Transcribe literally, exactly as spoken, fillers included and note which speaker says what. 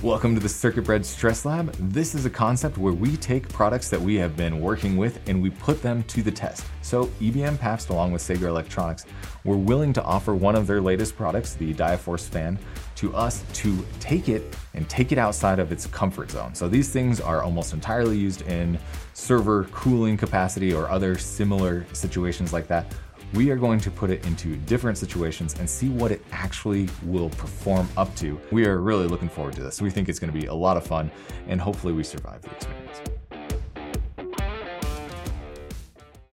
Speaker 1: Welcome to the Circuit Bread Stress Lab. This is a concept where we take products that we have been working with and we put them to the test. So E B M Pabst, along with Sager Electronics, were willing to offer one of their latest products, the Diaforce fan, to us to take it and take it outside of its comfort zone. So these things are almost entirely used in server cooling capacity or other similar situations like that. We are going to put it into different situations and see what it actually will perform up to. We are really looking forward to this. We think it's going to be a lot of fun, and hopefully we survive the experience.